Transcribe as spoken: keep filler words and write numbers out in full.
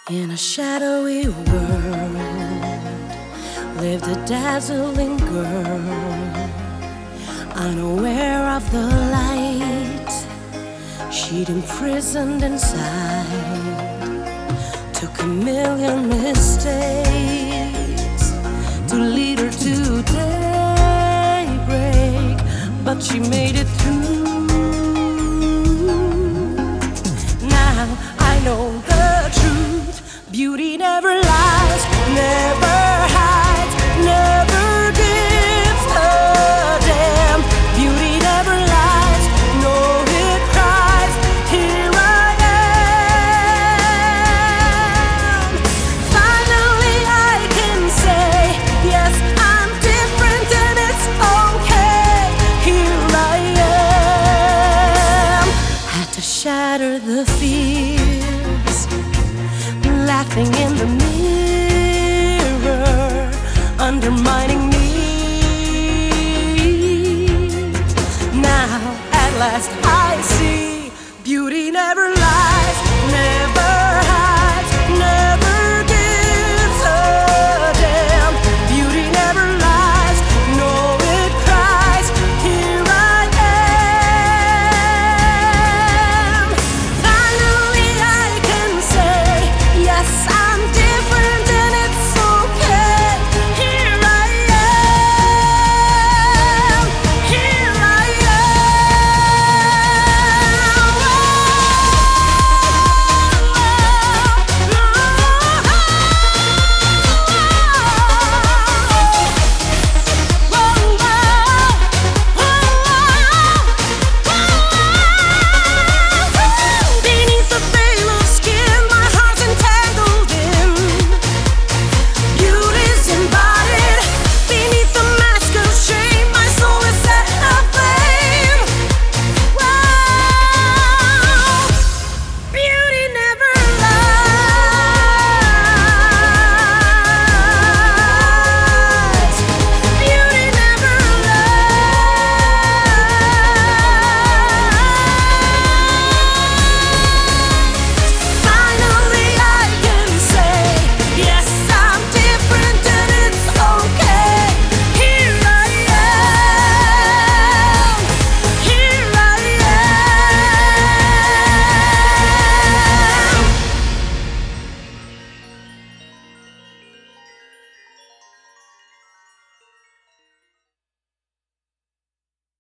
In a shadowy world lived a dazzling girl, unaware of the light she'd imprisoned inside. Took a million mistakes to lead her to daybreak, but she made it through. Now I know the truth. Beauty never lies, never hides, never gives a damn. Beauty never lies, no, it cries. Here I am. Finally I can say, yes, I'm different and it's okay. Here I am. Had to shatter the fears, laughing in the mirror, undermining me. Now, at last, I see beauty never